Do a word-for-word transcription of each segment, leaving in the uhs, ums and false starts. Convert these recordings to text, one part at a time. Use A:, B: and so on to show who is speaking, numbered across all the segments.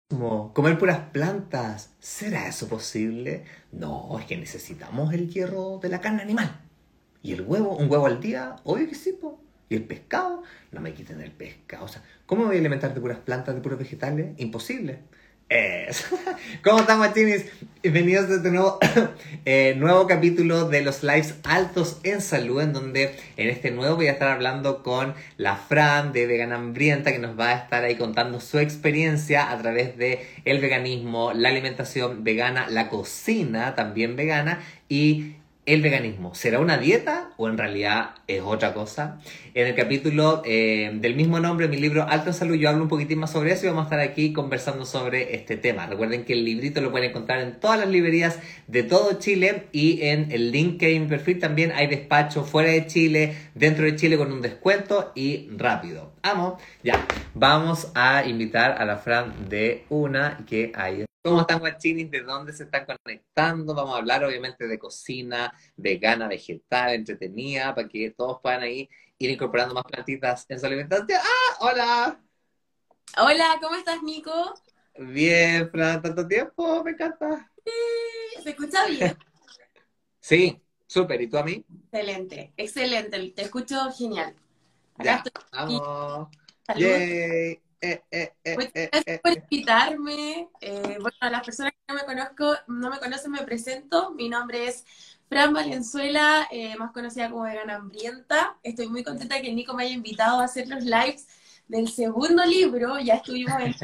A: Como comer puras plantas, ¿será eso posible? No, es que necesitamos el hierro de la carne animal. ¿Y el huevo? ¿Un huevo al día? Obvio que sí, po. ¿Y el pescado? No me quiten el pescado. O sea, ¿cómo me voy a alimentar de puras plantas, de puros vegetales? Imposible. Es. ¿Cómo están, guachinis? Bienvenidos a este nuevo, eh, nuevo capítulo de los lives altos en salud, en donde en este nuevo voy a estar hablando con la Fran de Vegana Hambrienta, que nos va a estar ahí contando su experiencia a través de el veganismo, la alimentación vegana, la cocina también vegana y el veganismo. ¿Será una dieta o en realidad es otra cosa? En el capítulo eh, del mismo nombre, mi libro Alto en Salud, yo hablo un poquitín más sobre eso y vamos a estar aquí conversando sobre este tema. Recuerden que el librito lo pueden encontrar en todas las librerías de todo Chile y en el link que hay en mi perfil también hay despacho fuera de Chile, dentro de Chile con un descuento y rápido. ¡Vamos! Ya, vamos a invitar a la Fran de una que hay. ¿Cómo están, guachinis? ¿De dónde se están conectando? Vamos a hablar obviamente de cocina vegana, vegetal, entretenida, para que todos puedan ahí ir incorporando más plantitas en su alimentación. ¡Ah! ¡Hola!
B: Hola, ¿cómo estás, Nico?
A: Bien, Fran, tanto tiempo, me encanta.
B: ¿Se escucha bien?
A: Sí, súper, ¿y tú a mí?
B: Excelente, excelente, te escucho genial. Acá
A: Ya,
B: estoy aquí,
A: vamos.
B: salud.
A: Yay. Eh, eh, eh,
B: Muchas
A: eh,
B: gracias
A: eh,
B: por
A: eh.
B: invitarme. Eh, bueno, a las personas que no me conozco, no me conocen, me presento. Mi nombre es Fran Valenzuela, eh, más conocida como Vegana Hambrienta. Estoy muy contenta de que Nico me haya invitado a hacer los lives del segundo libro. Ya estuvimos en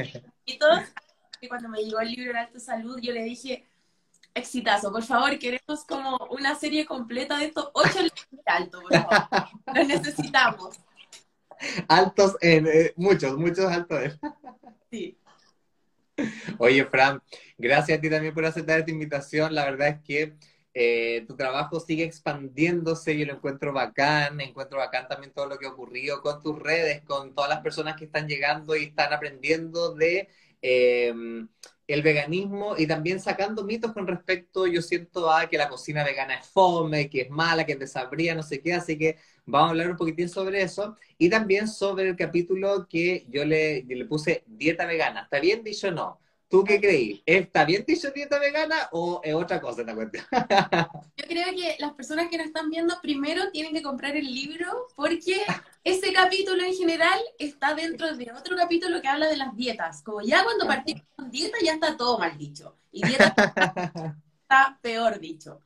B: y cuando me llegó el libro de Alta Salud, yo le dije, exitazo, por favor, queremos como una serie completa de estos ocho libros de alto, por favor. Los necesitamos.
A: Altos en, eh, muchos, muchos altos en.
B: Sí.
A: Oye, Fran, gracias a ti también por aceptar esta invitación. La verdad es que eh, tu trabajo sigue expandiéndose, yo lo encuentro bacán, encuentro bacán también todo lo que ha ocurrido con tus redes, con todas las personas que están llegando y están aprendiendo de eh, el veganismo y también sacando mitos con respecto, yo siento, a que la cocina vegana es fome, que es mala, que es desabrida, no sé qué, así que vamos a hablar un poquitín sobre eso y también sobre el capítulo que yo le, yo le puse dieta vegana. ¿Está bien dicho o no? ¿Tú qué creí? ¿Está bien dicho dieta vegana o es otra cosa esta cuestión?
B: Yo creo que las personas que nos están viendo primero tienen que comprar el libro porque ese capítulo en general está dentro de otro capítulo que habla de las dietas. Como ya cuando partimos con dieta ya está todo mal dicho. Y dieta está peor dicho.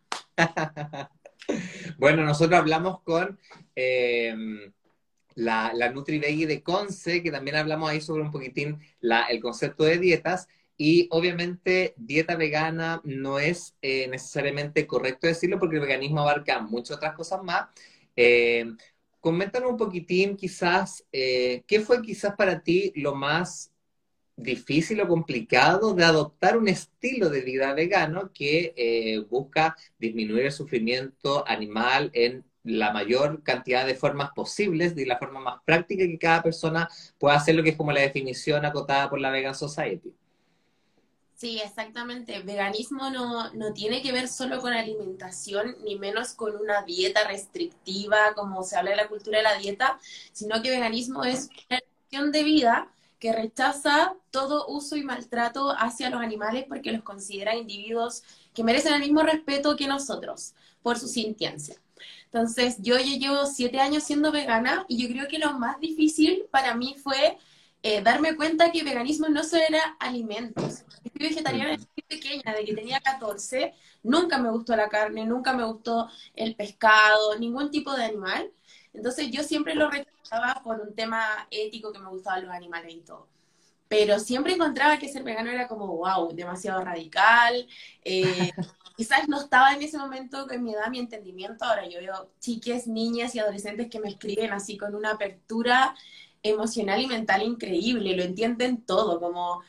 A: Bueno, nosotros hablamos con eh, la, la NutriVeggie de Conce, que también hablamos ahí sobre un poquitín la, el concepto de dietas. Y obviamente dieta vegana no es eh, necesariamente correcto decirlo porque el veganismo abarca muchas otras cosas más. Eh, Coméntanos un poquitín quizás, eh, ¿qué fue quizás para ti lo más difícil o complicado de adoptar un estilo de vida vegano que eh, busca disminuir el sufrimiento animal en la mayor cantidad de formas posibles, de la forma más práctica que cada persona pueda hacer, lo que es como la definición acotada por la Vegan Society?
B: Sí, exactamente. Veganismo no, no tiene que ver solo con alimentación, ni menos con una dieta restrictiva, como se habla en la cultura de la dieta, sino que veganismo es una elección de vida que rechaza todo uso y maltrato hacia los animales porque los considera individuos que merecen el mismo respeto que nosotros por su sintiencia. Entonces, yo ya llevo siete años siendo vegana y yo creo que lo más difícil para mí fue eh, darme cuenta que veganismo no solo era alimentos. Yo fui vegetariana desde muy pequeña, de que tenía catorce, nunca me gustó la carne, nunca me gustó el pescado, ningún tipo de animal. Entonces yo siempre lo rechazaba por un tema ético que me gustaban los animales y todo. Pero siempre encontraba que ser vegano era como, wow, demasiado radical. Eh, quizás no estaba en ese momento con mi edad, mi entendimiento. Ahora yo veo chiques, niñas y adolescentes que me escriben así con una apertura emocional y mental increíble, lo entienden todo, como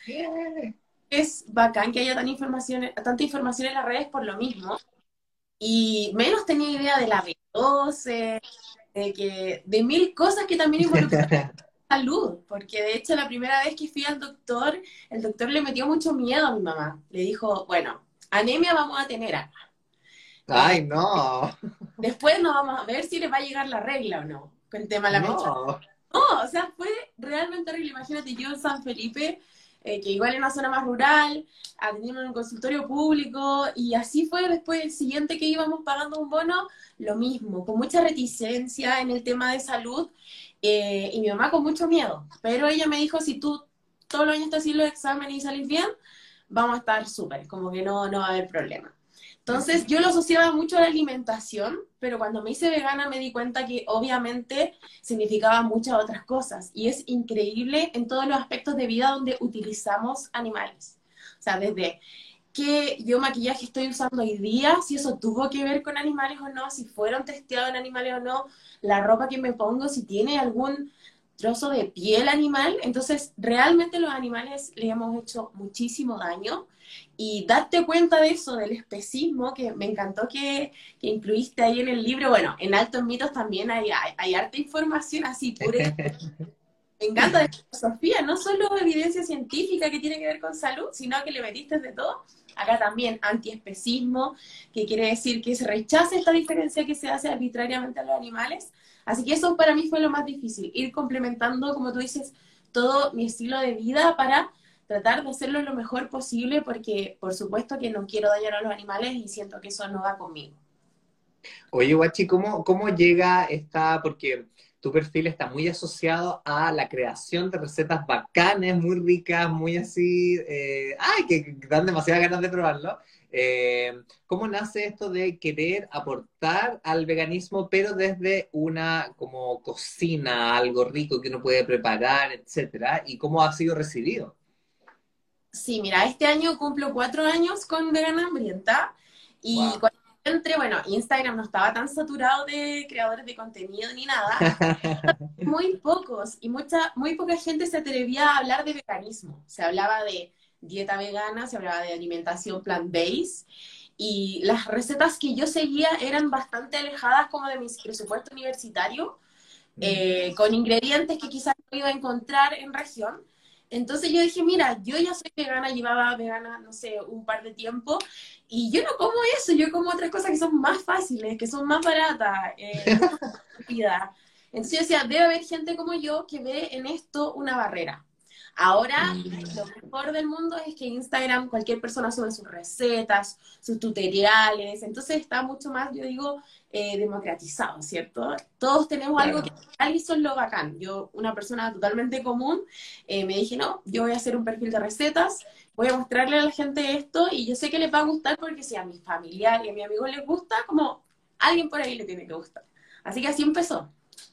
B: es bacán que haya tanta información, tanta información en las redes por lo mismo. Y menos tenía idea de la B doce, de, que, de mil cosas que también involucran salud, porque de hecho la primera vez que fui al doctor, el doctor le metió mucho miedo a mi mamá. Le dijo, bueno, anemia vamos a tener acá. Eh,
A: Ay, no,
B: Después nos vamos a ver si les va a llegar la regla o no, con el tema de la menstruación.
A: no.
B: No, o sea, fue realmente horrible. Imagínate, yo en San Felipe, eh, que igual en una zona más rural, atendiendo en un consultorio público, y así fue después el siguiente que íbamos pagando un bono, lo mismo, con mucha reticencia en el tema de salud, eh, y mi mamá con mucho miedo, pero ella me dijo, si tú todos los años te haces los exámenes y salís bien, vamos a estar súper, como que no, no va a haber problema. Entonces yo lo asociaba mucho a la alimentación, pero cuando me hice vegana me di cuenta que obviamente significaba muchas otras cosas y es increíble en todos los aspectos de vida donde utilizamos animales. O sea, desde qué yo maquillaje estoy usando hoy día, si eso tuvo que ver con animales o no, si fueron testeados en animales o no, la ropa que me pongo, si tiene algún trozo de piel animal. Entonces, realmente los animales le hemos hecho muchísimo daño y darte cuenta de eso, del especismo, que me encantó que, que incluiste ahí en el libro. Bueno, en Altos Mitos también hay, hay, hay harta información así pura. Me encanta de filosofía, no solo evidencia científica que tiene que ver con salud, sino que le metiste de todo. Acá también antiespecismo, que quiere decir que se rechaza esta diferencia que se hace arbitrariamente a los animales. Así que eso para mí fue lo más difícil, ir complementando, como tú dices, todo mi estilo de vida para tratar de hacerlo lo mejor posible, porque por supuesto que no quiero dañar a los animales y siento que eso no va conmigo.
A: Oye, Guachi, ¿cómo, cómo llega esta? Porque tu perfil está muy asociado a la creación de recetas bacanes, muy ricas, muy así, eh, ¡ay! Que dan demasiadas ganas de probarlo. Eh, ¿cómo nace esto de querer aportar al veganismo, pero desde una como cocina, algo rico que uno puede preparar, etcétera? ¿Y cómo ha sido recibido?
B: Sí, mira, este año cumplo cuatro años con Vegana Hambrienta y
A: Wow.
B: cuando entré, bueno, Instagram no estaba tan saturado de creadores de contenido ni nada, muy pocos y mucha, muy poca gente se atrevía a hablar de veganismo. Se hablaba de dieta vegana, se hablaba de alimentación plant-based y las recetas que yo seguía eran bastante alejadas como de mi presupuesto universitario,
A: Mm.
B: eh, con ingredientes que quizás no iba a encontrar en región. Entonces yo dije, mira, yo ya soy vegana, llevaba vegana, no sé, un par de tiempo, y yo no como eso, yo como otras cosas que son más fáciles, que son más baratas, eh, mucho más rápidas. Entonces yo decía, debe haber gente como yo que ve en esto una barrera. Ahora, lo
A: Mm.
B: mejor del mundo es que Instagram cualquier persona sube sus recetas, sus tutoriales, entonces está mucho más, yo digo, eh, democratizado, ¿cierto? Todos tenemos algo que
A: Claro.
B: hacer y eso es lo bacán. Yo, una persona totalmente común, eh, me dije, no, yo voy a hacer un perfil de recetas, voy a mostrarle a la gente esto y yo sé que les va a gustar porque si a mi familiar y a mi amigo les gusta, como alguien por ahí le tiene que gustar. Así que así empezó.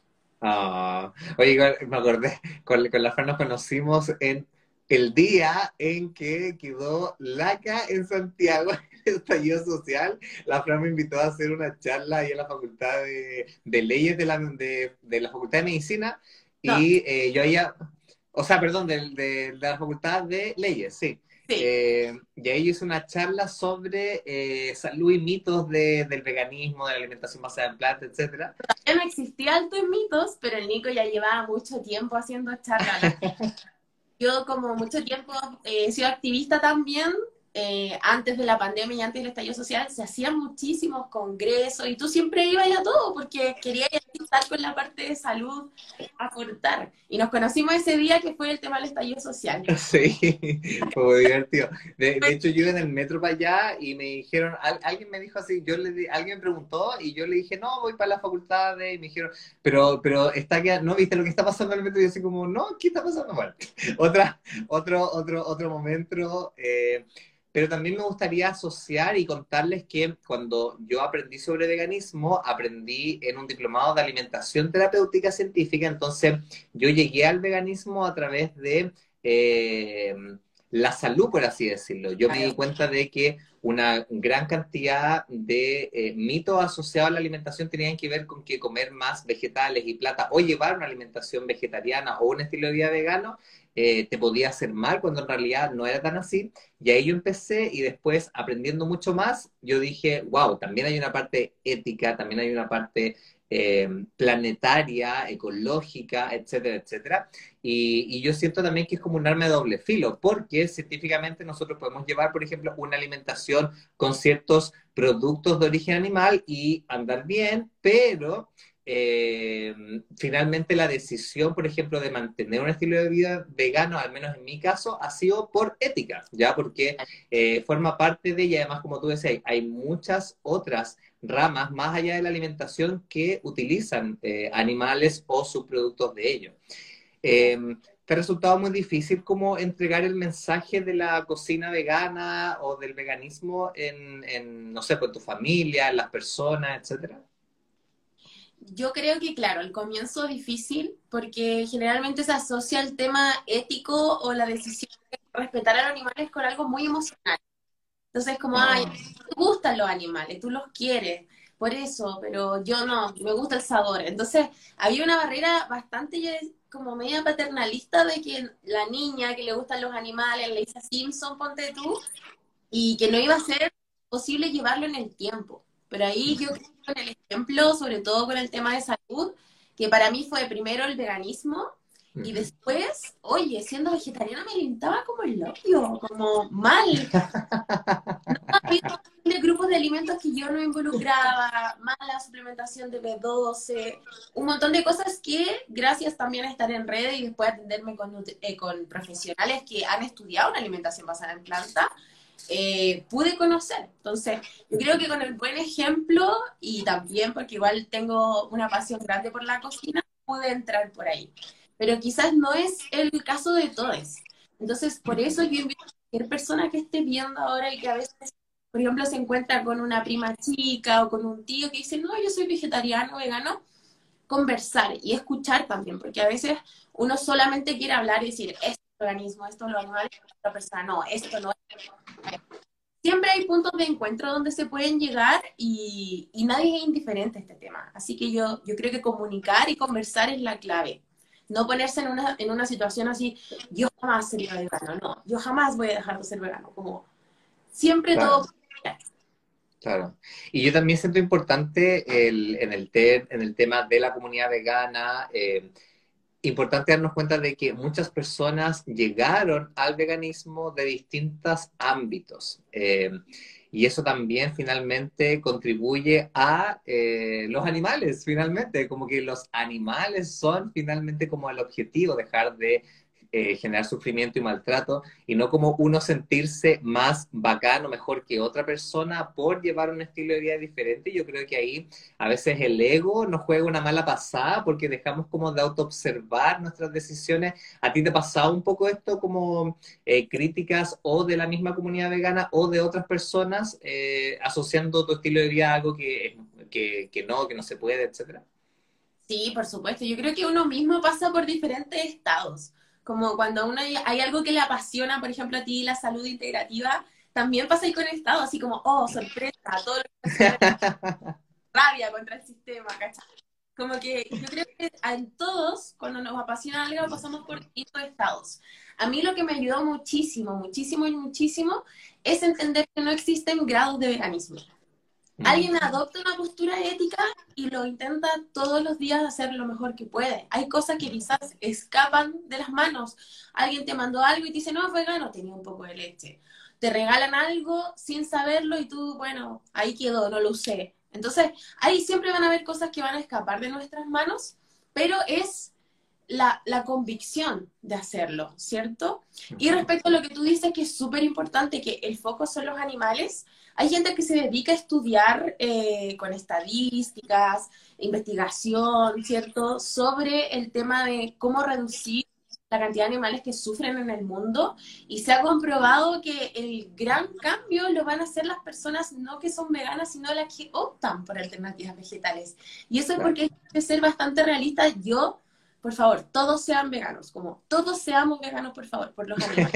A: Ah, oye, igual me acordé, con, con la Fran nos conocimos en el día en que quedó Laca en Santiago, el estallido social. La Fran me invitó a hacer una charla ahí en la Facultad de, de Leyes de la, de, de la Facultad de Medicina
B: No,
A: y eh, yo había, o sea, perdón, de, de- de la Facultad de Leyes, sí.
B: sí.
A: Eh, y ahí hice una charla sobre eh, salud y mitos de- del veganismo, de la alimentación basada en plantas, etcétera.
B: Ya no existía Alto en Mitos, pero el Nico ya llevaba mucho tiempo haciendo charlas. Yo como mucho tiempo eh, he sido activista también, eh, antes de la pandemia y antes del estallido social, se hacían muchísimos congresos y tú siempre ibas a todo porque querías estar con la parte de salud, aportar. Y nos conocimos ese día que fue el tema del estallido social.
A: Sí, fue muy divertido. De, de hecho, yo iba en el metro para allá y me dijeron, al- alguien me dijo así, yo le di- alguien me preguntó y yo le dije, no, voy para la facultad de, y me dijeron, pero, pero está que, ¿no viste lo que está pasando en el metro? Y yo así como, no, ¿qué está pasando? Bueno, otra, otro, otro, otro momento, eh, pero también me gustaría asociar y contarles que cuando yo aprendí sobre veganismo, aprendí en un diplomado de alimentación terapéutica científica, entonces yo llegué al veganismo a través de eh, la salud, por así decirlo. Yo me di cuenta de que una gran cantidad de eh, mitos asociados a la alimentación tenían que ver con que comer más vegetales y plata o llevar una alimentación vegetariana o un estilo de vida vegano eh, te podía hacer mal cuando en realidad no era tan así. Y ahí yo empecé y después aprendiendo mucho más, yo dije, wow, también hay una parte ética, también hay una parte eh, planetaria, ecológica, etcétera, etcétera. Y, y, yo siento también que es como un arma de doble filo, porque científicamente nosotros podemos llevar, por ejemplo, una alimentación con ciertos productos de origen animal y andar bien, pero eh, finalmente la decisión, por ejemplo, de mantener un estilo de vida vegano, al menos en mi caso, ha sido por ética, ¿ya? Porque eh, forma parte de ella, además, como tú decías, hay muchas otras ramas más allá de la alimentación que utilizan eh, animales o subproductos de ellos. Eh, ¿Te ha resultado muy difícil como entregar el mensaje de la cocina vegana o del veganismo en, en no sé, pues tu familia, en las personas, etcétera?
B: Yo creo que, claro, el comienzo es difícil porque generalmente se asocia el tema ético o la decisión de respetar a los animales con algo muy emocional. Entonces, como, ay,
A: Ah,
B: te gustan los animales, tú los quieres, por eso, pero yo no, me gusta el sabor. Entonces, había una barrera bastante ya como media paternalista de que la niña que le gustan los animales, Lisa Simpson, ponte tú, y que no iba a ser posible llevarlo en el tiempo. Pero ahí yo creo que con el ejemplo, sobre todo con el tema de salud, que para mí fue primero el veganismo y
A: ujú.
B: después, oye, siendo vegetariana me alimentaba como el opio, como mal. Había de grupos de alimentos que yo no involucraba, mala suplementación de B doce, un montón de cosas que gracias también a estar en red y después atenderme con, nutri- eh, con profesionales que han estudiado una alimentación basada en planta, eh, pude conocer. Entonces, yo creo que con el buen ejemplo y también porque igual tengo una pasión grande por la cocina, pude entrar por ahí. Pero quizás no es el caso de todos. Entonces, por eso yo invito a cualquier persona que esté viendo ahora y que a veces, por ejemplo, se encuentra con una prima chica o con un tío que dice, no, yo soy vegetariano, vegano, conversar y escuchar también, porque a veces uno solamente quiere hablar y decir, esto es el organismo, esto es lo animal, y la otra persona, no, esto no es. Siempre hay puntos de encuentro donde se pueden llegar y, y nadie es indiferente a este tema. Así que yo, yo creo que comunicar y conversar es la clave. No ponerse en una, en una situación así, yo jamás sería vegano, no, yo jamás voy a dejar de ser vegano, como siempre todo.
A: Claro. Claro. Y yo también siento importante el, en, el te- en el tema de la comunidad vegana, eh, importante darnos cuenta de que muchas personas llegaron al veganismo de distintos ámbitos. Eh, y eso también finalmente contribuye a eh, los animales, finalmente, como que los animales son finalmente como el objetivo, dejar de eh, generar sufrimiento y maltrato, y no como uno sentirse más bacano, mejor que otra persona por llevar un estilo de vida diferente. Yo creo que ahí a veces el ego nos juega una mala pasada porque dejamos como de autoobservar nuestras decisiones. ¿A ti te ha pasado un poco esto como eh, críticas o de la misma comunidad vegana o de otras personas eh, asociando tu estilo de vida a algo que, que, que no, que no se puede, etcétera?
B: Sí, por supuesto. Yo creo que uno mismo pasa por diferentes estados. Como cuando uno hay, hay algo que le apasiona, por ejemplo, a ti la salud integrativa, también pasa ahí con el estado, así como, oh, sorpresa, todo lo que ocasiona rabia contra el sistema, ¿cachai? Como que yo creo que en todos, cuando nos apasiona algo, pasamos por distintos estados. A mí lo que me ayudó muchísimo, muchísimo y muchísimo es entender que no existen grados de veganismo.
A: Mm,
B: Alguien adopta una postura ética y lo intenta todos los días hacer lo mejor que puede. Hay cosas que quizás escapan de las manos. Alguien te mandó algo y te dice, no, es vegano, tenía un poco de leche. Te regalan algo sin saberlo y tú, bueno, ahí quedó, no lo usé. Entonces, ahí siempre van a haber cosas que van a escapar de nuestras manos, pero es la, la convicción de hacerlo, ¿cierto? Y
A: ujú.
B: respecto a lo que tú dices, que es súper importante, que el foco son los animales, hay gente que se dedica a estudiar eh, con estadísticas, investigación, ¿cierto? Sobre el tema de cómo reducir la cantidad de animales que sufren en el mundo y se ha comprobado que el gran cambio lo van a hacer las personas no que son veganas, sino las que optan por alternativas vegetales. Y eso es
A: Claro.
B: porque hay que ser bastante realista. Yo por favor, todos sean veganos, como todos seamos veganos, por favor, por los animales.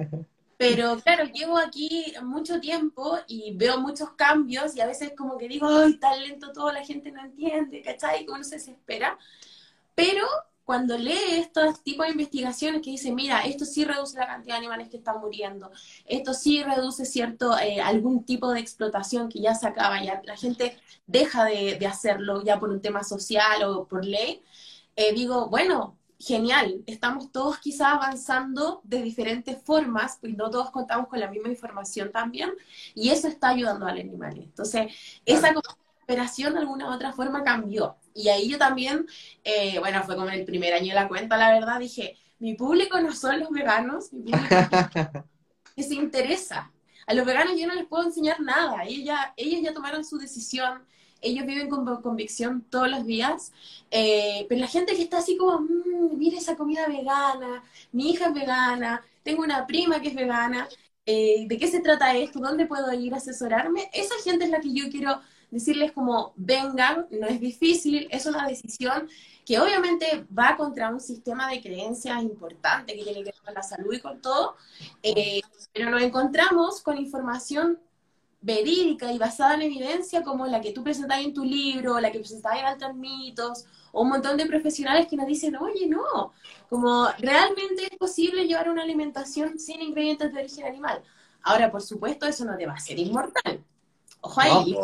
B: Pero claro, llevo aquí mucho tiempo y veo muchos cambios y a veces como que digo, ay, tan lento todo, la gente no entiende, ¿cachai? Como uno se desespera. Pero cuando lee estos tipos de investigaciones que dicen, mira, esto sí reduce la cantidad de animales que están muriendo, esto sí reduce cierto, eh, algún tipo de explotación que ya se acaba, ya la gente deja de, de hacerlo ya por un tema social o por ley, eh, digo, bueno, genial, estamos todos quizás avanzando de diferentes formas, pues no todos contamos con la misma información también, y eso está ayudando al animal. Entonces, esa
A: Claro.
B: desesperación de alguna u otra forma cambió. Y ahí yo también, eh, bueno, fue como en el primer año de la cuenta, la verdad, dije, mi público no son los veganos, mi público es que se interesa. A los veganos yo no les puedo enseñar nada, ellos ya, ellos ya tomaron su decisión, ellos viven con convicción todos los días, eh, pero la gente que está así como, mmm, mira esa comida vegana, mi hija es vegana, tengo una prima que es vegana, eh, ¿de qué se trata esto? ¿Dónde puedo ir a asesorarme? Esa gente es la que yo quiero decirles como, vengan, no es difícil, es una decisión que obviamente va contra un sistema de creencias importante que tiene que ver con la salud y con todo, eh, pero nos encontramos con información verídica y basada en evidencia como la que tú presentas en tu libro, la que presentas en Altos Mitos, o un montón de profesionales que nos dicen, oye, no, como realmente es posible llevar una alimentación sin ingredientes de origen animal. Ahora, por supuesto, eso no te va a hacer inmortal. Ojo
A: No,
B: ahí,
A: po.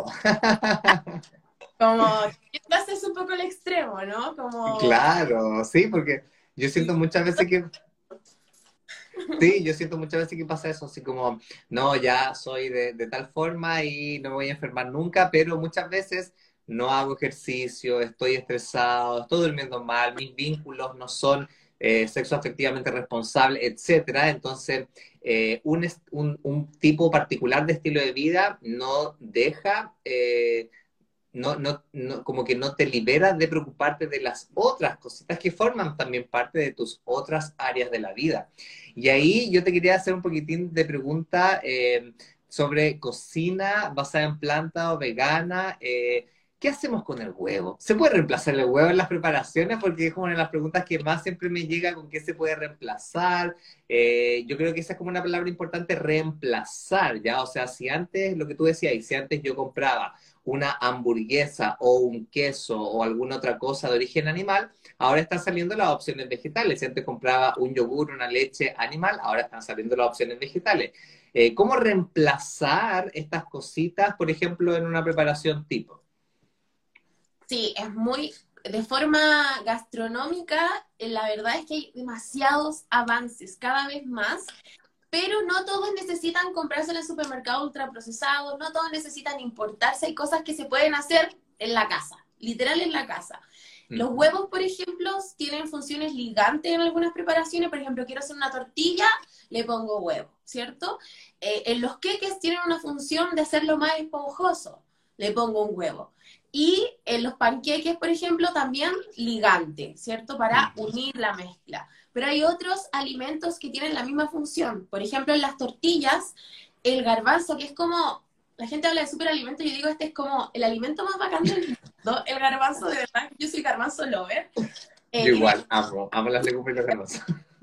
B: como que es un poco el extremo, ¿no? Como,
A: Claro, sí, porque yo siento muchas veces que, sí, yo siento muchas veces que pasa eso, así como, no, ya soy de, de tal forma y no me voy a enfermar nunca, pero muchas veces no hago ejercicio, estoy estresado, estoy durmiendo mal, mis vínculos no son eh, sexoafectivamente responsables, etcétera. Entonces, eh, un, est- un, un tipo particular de estilo de vida no deja... eh, no, no, no, como que no te liberas de preocuparte de las otras cositas que forman también parte de tus otras áreas de la vida. Y ahí yo te quería hacer un poquitín de pregunta eh, sobre cocina basada en planta o vegana. Eh, ¿qué hacemos con el huevo? ¿Se puede reemplazar el huevo en las preparaciones? Porque es como una de las preguntas que más siempre me llega con qué se puede reemplazar. Eh, yo creo que esa es como una palabra importante, reemplazar, ¿ya? O sea, si antes, lo que tú decías, y si antes yo compraba una hamburguesa o un queso o alguna otra cosa de origen animal, ahora están saliendo las opciones vegetales. Si antes compraba un yogur, una leche animal, ahora están saliendo las opciones vegetales. Eh, ¿Cómo reemplazar estas cositas, por ejemplo, en una preparación tipo?
B: sí, es muy, de forma gastronómica, eh, la verdad es que hay demasiados avances, cada vez más, pero no todos necesitan comprarse en el supermercado ultraprocesado, no todos necesitan importarse, hay cosas que se pueden hacer en la casa, literal en la casa. Los
A: Ujú.
B: huevos, por ejemplo, tienen funciones ligantes en algunas preparaciones, por ejemplo, quiero hacer una tortilla, le pongo huevo, ¿cierto? Eh, en los queques tienen una función de hacerlo más esponjoso, le pongo un huevo. Y en los panqueques, por ejemplo, también ligante, ¿cierto? Para
A: Ujú.
B: unir la mezcla. Pero hay otros alimentos que tienen la misma función. Por ejemplo, en las tortillas, el garbanzo, que es como, la gente habla de superalimento, yo digo, este es como el alimento más bacán del mundo, el garbanzo, de verdad, yo soy garbanzo lover. Eh,
A: Yo
B: tiene,
A: igual, amo, amo las legumbres y los garbanzos.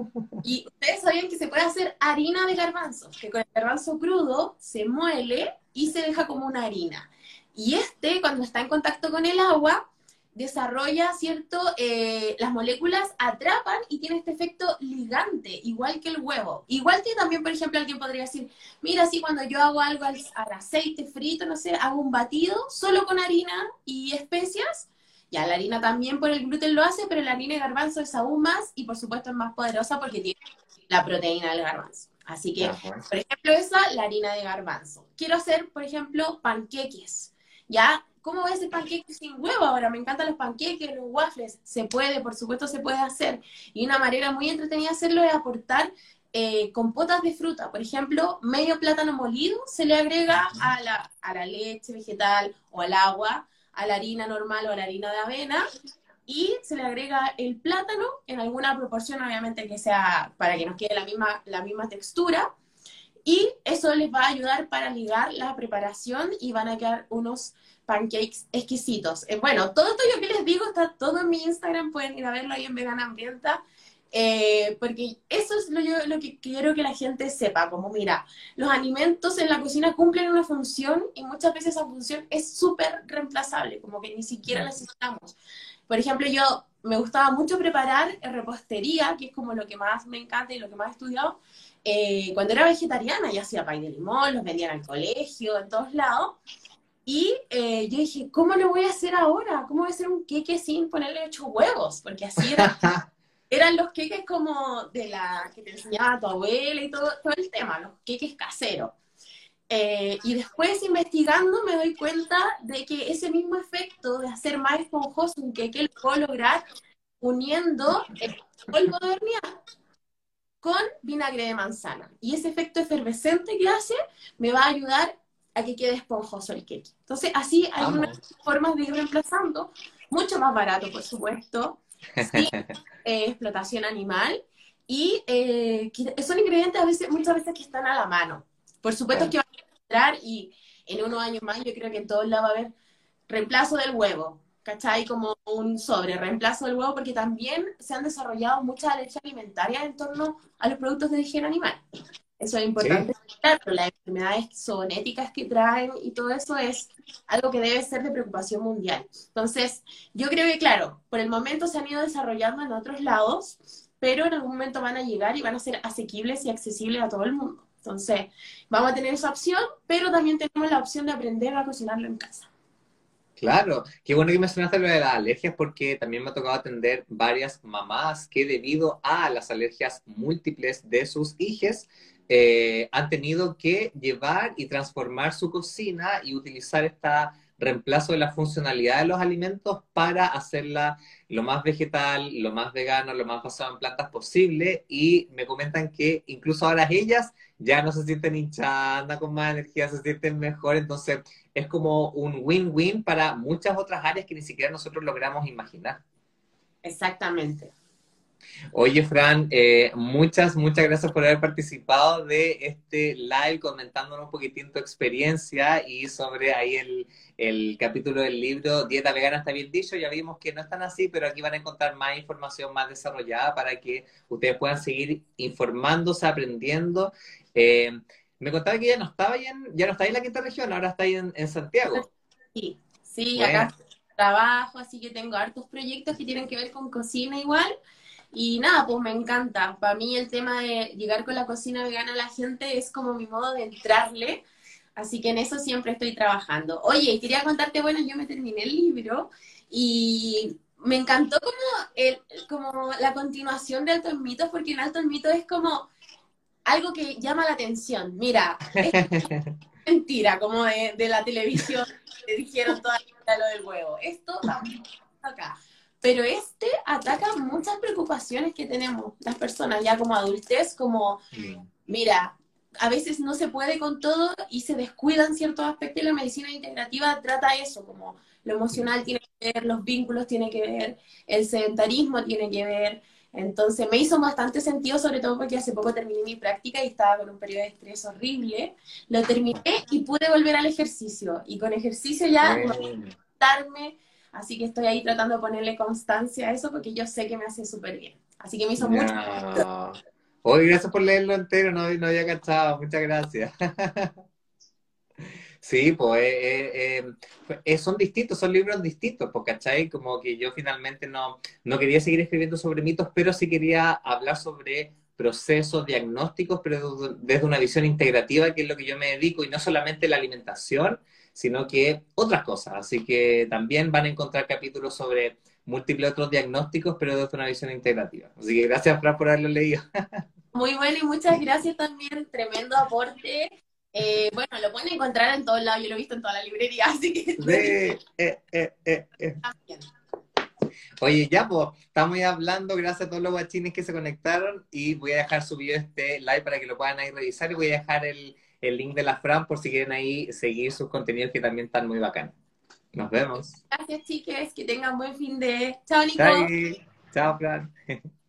B: y ustedes sabían que se puede hacer harina de garbanzos, que con el garbanzo crudo se muele y se deja como una harina. Y este, cuando está en contacto con el agua, desarrolla, ¿cierto? Eh, las moléculas atrapan y tiene este efecto ligante, igual que el huevo. Igual que también, por ejemplo, alguien podría decir, mira, si cuando yo hago algo al, al aceite frito, no sé, hago un batido solo con harina y especias, ya la harina también por el gluten lo hace, pero la harina de garbanzo es aún más y por supuesto es más poderosa porque tiene la proteína del garbanzo. Así que,
A: Ajá.
B: por ejemplo, esa, la harina de garbanzo. Quiero hacer, por ejemplo, panqueques. ¿Ya? ¿Cómo voy a hacer panqueques sin huevo ahora? Me encantan los panqueques, los waffles. Se puede, por supuesto se puede hacer. Y una manera muy entretenida de hacerlo es aportar eh, compotas de fruta. Por ejemplo, medio plátano molido se le agrega a la, a la leche vegetal o al agua, a la harina normal o a la harina de avena y se le agrega el plátano en alguna proporción, obviamente que sea para que nos quede la misma, la misma textura. Y eso les va a ayudar para ligar la preparación y van a quedar unos pancakes exquisitos. Eh, bueno, todo esto yo que les digo está todo en mi Instagram, pueden ir a verlo ahí en Vegana Hambrienta, eh, porque eso es lo, yo, lo que quiero que la gente sepa, como mira, los alimentos en la cocina cumplen una función y muchas veces esa función es súper reemplazable, como que ni siquiera necesitamos. Por ejemplo, yo me gustaba mucho preparar repostería, que es como lo que más me encanta y lo que más he estudiado, eh, cuando era vegetariana. Yo hacía pay de limón, los vendían al colegio, en todos lados. Y eh, yo dije, ¿cómo lo voy a hacer ahora? ¿Cómo voy a hacer un queque sin ponerle ocho huevos? Porque así era, eran los queques como de la que te enseñaba tu abuela y todo, todo el tema, los queques caseros. Eh, y después investigando me doy cuenta de que ese mismo efecto de hacer más esponjoso un queque lo puedo lograr uniendo el polvo de hornear con vinagre de manzana. Y ese efecto efervescente que hace me va a ayudar a que quede esponjoso el queque. Entonces, así hay unas
A: Vamos.
B: formas de ir reemplazando, mucho más barato, por supuesto, sin eh, explotación animal, y eh, que son ingredientes a veces, muchas veces que están a la mano. Por supuesto que van a encontrar, y en unos años más yo creo que en todos lados va a haber reemplazo del huevo, ¿cachai? Como un sobre, reemplazo del huevo, porque también se han desarrollado muchas alergias alimentarias en torno a los productos de higiene animal. Eso es
A: Sí,
B: importante. Claro, las enfermedades zoonéticas que traen y todo eso es algo que debe ser de preocupación mundial. Entonces, yo creo que, claro, por el momento se han ido desarrollando en otros lados, pero en algún momento van a llegar y van a ser asequibles y accesibles a todo el mundo. Entonces, vamos a tener esa opción, pero también tenemos la opción de aprender a cocinarlo en casa.
A: claro. Qué bueno que mencionaste lo de las alergias porque también me ha tocado atender varias mamás que debido a las alergias múltiples de sus hijos eh, han tenido que llevar y transformar su cocina y utilizar este reemplazo de la funcionalidad de los alimentos para hacerla lo más vegetal, lo más vegano, lo más basado en plantas posible. Y me comentan que incluso ahora ellas ya no se sienten hinchadas, andan con más energía, se sienten mejor. Entonces, es como un win-win para muchas otras áreas que ni siquiera nosotros logramos imaginar.
B: Exactamente.
A: Oye, Fran, eh, muchas, muchas gracias por haber participado de este live comentándonos un poquitín tu experiencia y sobre ahí el, el capítulo del libro Dieta Vegana está bien dicho. Ya vimos que no es tan así, pero aquí van a encontrar más información más desarrollada para que ustedes puedan seguir informándose, aprendiendo. Eh, me contaba que ya no estaba ahí en, ya no está ahí en la quinta región, ahora está ahí en, en Santiago.
B: Sí, sí,
A: Bueno,
B: acá trabajo, así que tengo hartos proyectos que tienen que ver con cocina igual. Y nada, pues me encanta. Para mí el tema de llegar con la cocina vegana a la gente es como mi modo de entrarle. Así que en eso siempre estoy trabajando. Oye, y quería contarte, bueno, yo me terminé el libro y me encantó como, el, como la continuación de Altos Mitos, porque en Altos Mitos es como algo que llama la atención. Mira, mentira, como de, de la televisión, que dijeron toda la vida lo del huevo. Esto también acá. Pero este ataca muchas preocupaciones que tenemos las personas ya como adultez, como, mira, a veces no se puede con todo y se descuidan ciertos aspectos y la medicina integrativa trata eso, como lo emocional tiene que ver, los vínculos tiene que ver, el sedentarismo tiene que ver. Entonces me hizo bastante sentido, sobre todo porque hace poco terminé mi práctica y estaba con un periodo de estrés horrible. Lo terminé y pude volver al ejercicio. Y con ejercicio ya
A: bueno.
B: darme, así que estoy ahí tratando de ponerle constancia a eso porque yo sé que me hace súper bien. Así que me hizo mucho.
A: No. Hoy gracias por leerlo entero, no, no había cachado, muchas gracias. Sí, pues eh, eh, eh, eh, son distintos, son libros distintos, pues, ¿cachai? Como que yo finalmente no, no quería seguir escribiendo sobre mitos, pero sí quería hablar sobre procesos diagnósticos, pero desde desde una visión integrativa, que es lo que yo me dedico, y no solamente la alimentación, sino que otras cosas. Así que también van a encontrar capítulos sobre múltiples otros diagnósticos, pero desde una visión integrativa. Así que gracias, Fran, por haberlo leído.
B: Muy bueno y muchas gracias también, tremendo aporte. Eh, bueno, lo pueden encontrar en todos lados, yo lo he visto en toda la librería, así que
A: Sí, eh, eh, eh, eh.
B: también.
A: Oye, ya, pues, estamos ya hablando, gracias a todos los guachines que se conectaron y voy a dejar subido este live para que lo puedan ahí revisar y voy a dejar el, el link de la Fran por si quieren ahí seguir sus contenidos que también están muy bacanos. Nos vemos.
B: Gracias, chiques, que tengan buen fin de... Chao,
A: Chao,
B: Nico.
A: chao, Fran.